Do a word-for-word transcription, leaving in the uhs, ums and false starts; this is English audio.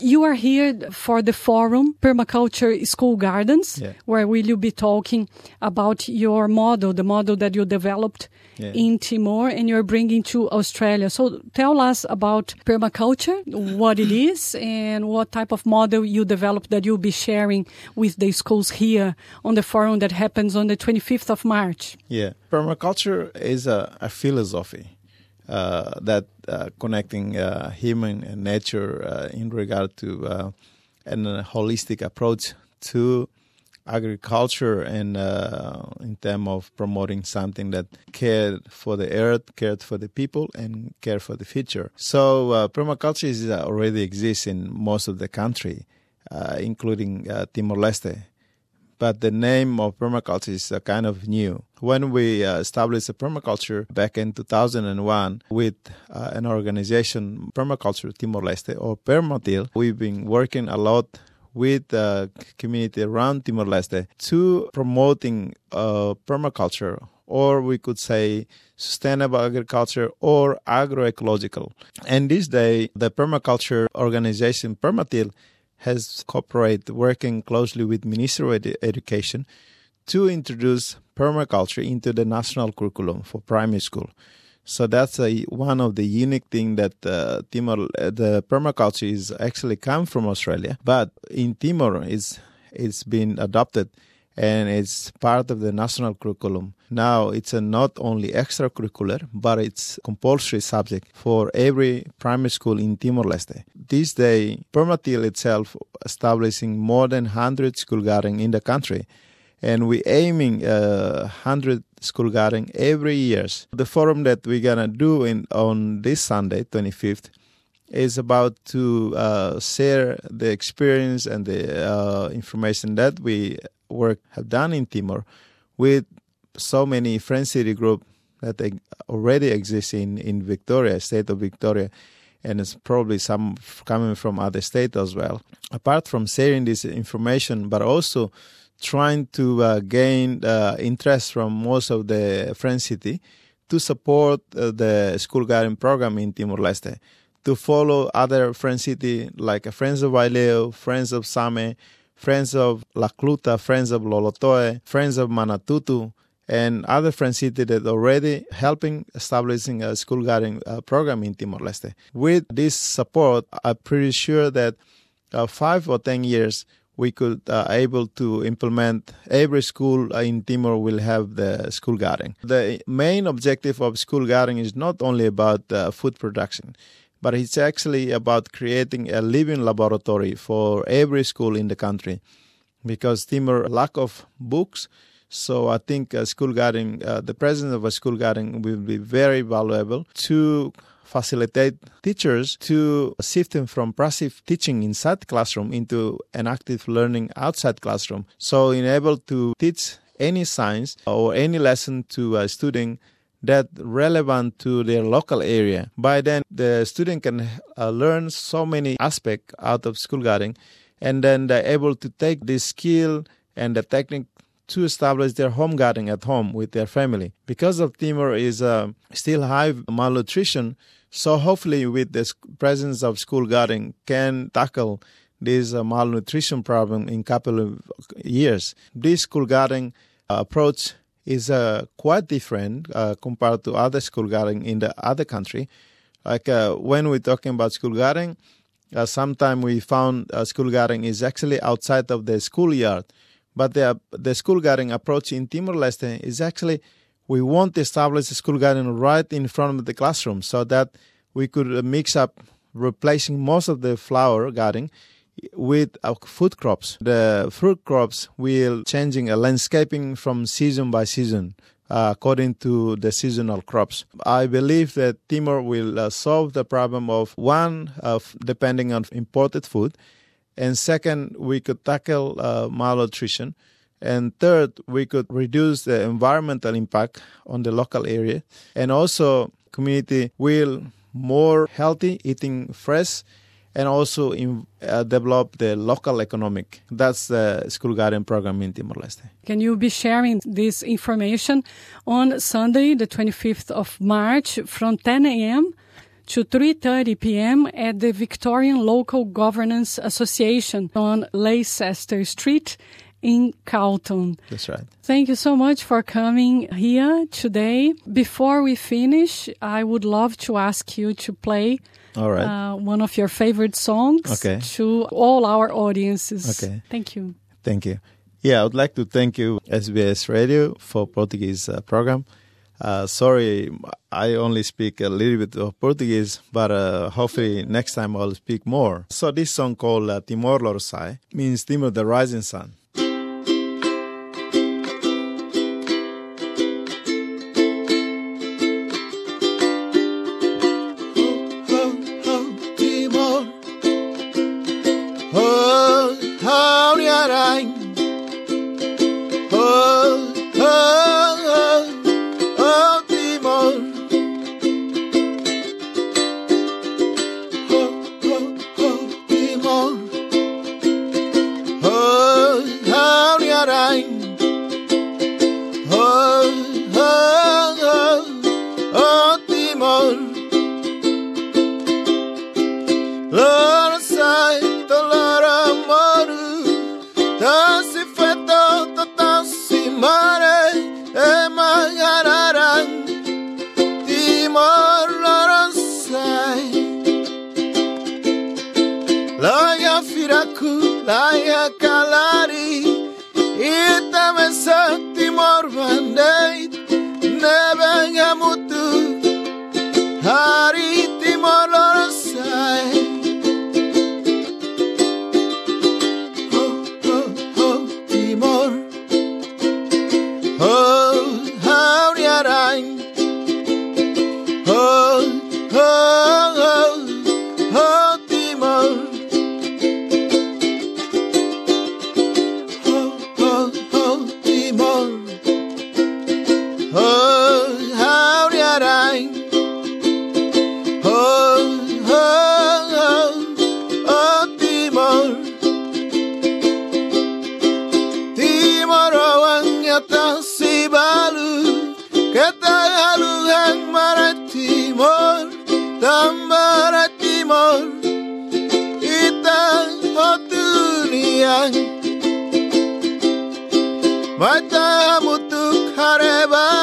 you are here for the forum, Permaculture School Gardens, yeah. where will you be talking about your model, the model that you developed yeah. in Timor and you're bringing to Australia. So tell us about permaculture, what it is, and what type of model you developed that you'll be sharing with the schools here on the forum that happens on the twenty-fifth of March. Yeah, permaculture is a, a philosophy uh, that uh, connecting uh, human and nature uh, in regard to uh, an, a holistic approach to agriculture and uh, in terms of promoting something that cared for the earth, cared for the people, and cared for the future. So uh, permaculture is, uh, already exists in most of the country, uh, including uh, Timor-Leste. But the name of permaculture is uh, kind of new. When we uh, established a permaculture back in two thousand one with uh, an organization, Permaculture Timor-Leste, or Permatil, we've been working a lot with the community around Timor-Leste to promoting uh, permaculture, or we could say sustainable agriculture or agroecological. And this day, the permaculture organization Permatil has cooperated, working closely with Ministry of Edu- Education to introduce permaculture into the national curriculum for primary school. So that's a, one of the unique things that uh, Timor, uh, the permaculture is actually come from Australia, but in Timor it's it's been adopted and it's part of the national curriculum. Now it's a not only extracurricular, but it's compulsory subject for every primary school in Timor-Leste. This day, Permatil itself establishing more than one hundred school gardens in the country. And we're aiming uh, one hundred school garden every year. The forum that we're going to do in on this Sunday, twenty-fifth, is about to uh, share the experience and the uh, information that we work have done in Timor with so many Friend City groups that already exist in, in Victoria, state of Victoria, and it's probably some coming from other states as well. Apart from sharing this information, but also trying to uh, gain uh, interest from most of the Friend City to support uh, the school garden program in Timor-Leste, to follow other Friend City like Friends of Waileo, Friends of Same, Friends of La Cluta, Friends of Lolotoe, Friends of Manatutu, and other Friend City that already helping establishing a school garden uh, program in Timor-Leste. With this support, I'm pretty sure that uh, five or ten years we could uh, able to implement every school in Timor will have the school garden. The main objective of school garden is not only about uh, food production, but it's actually about creating a living laboratory for every school in the country, because Timor lack of books. So I think a school garden, uh, the presence of a school garden will be very valuable to facilitate teachers to shift them from passive teaching inside classroom into an active learning outside classroom. So enable to teach any science or any lesson to a student that relevant to their local area. By then, the student can uh, learn so many aspects out of school garden, and then they're able to take this skill and the technique to establish their home garden at home with their family. Because of Timor is uh, still high malnutrition, so hopefully with the presence of school garden can tackle this uh, malnutrition problem in a couple of years. This school garden uh, approach is uh, quite different uh, compared to other school garden in the other country. Like uh, when we're talking about school garden, uh, sometimes we found uh, school garden is actually outside of the schoolyard. But the the school garden approach in Timor-Leste is actually, we want to establish a school garden right in front of the classroom so that we could mix up replacing most of the flower garden with uh, food crops. The fruit crops will changing a landscaping from season by season uh, according to the seasonal crops. I believe that Timor will uh, solve the problem of one, of depending on imported food, and second, we could tackle uh, malnutrition. And third, we could reduce the environmental impact on the local area. And also, community will more healthy, eating fresh, and also in, uh, develop the local economic. That's the school garden program in Timor-Leste. Can you be sharing this information on Sunday, the twenty-fifth of March, from ten a.m. to three thirty p.m. at the Victorian Local Governance Association on Leicester Street in Carlton. That's right. Thank you so much for coming here today. Before we finish, I would love to ask you to play All right. uh, one of your favorite songs Okay. to all our audiences. Okay. Thank you. Thank you. Yeah, I would like to thank you, S B S Radio, for Portuguese uh, program. Uh, sorry, I only speak a little bit of Portuguese, but uh, hopefully next time I'll speak more. So this song called uh, Timor Leste means Timor, the rising sun. Laya kalari ita mesa Timor bandai nebanga mutu hari Timor Leste oh oh oh Timor oh how yarai oh oh oh oh Timor Mata mutuk hareba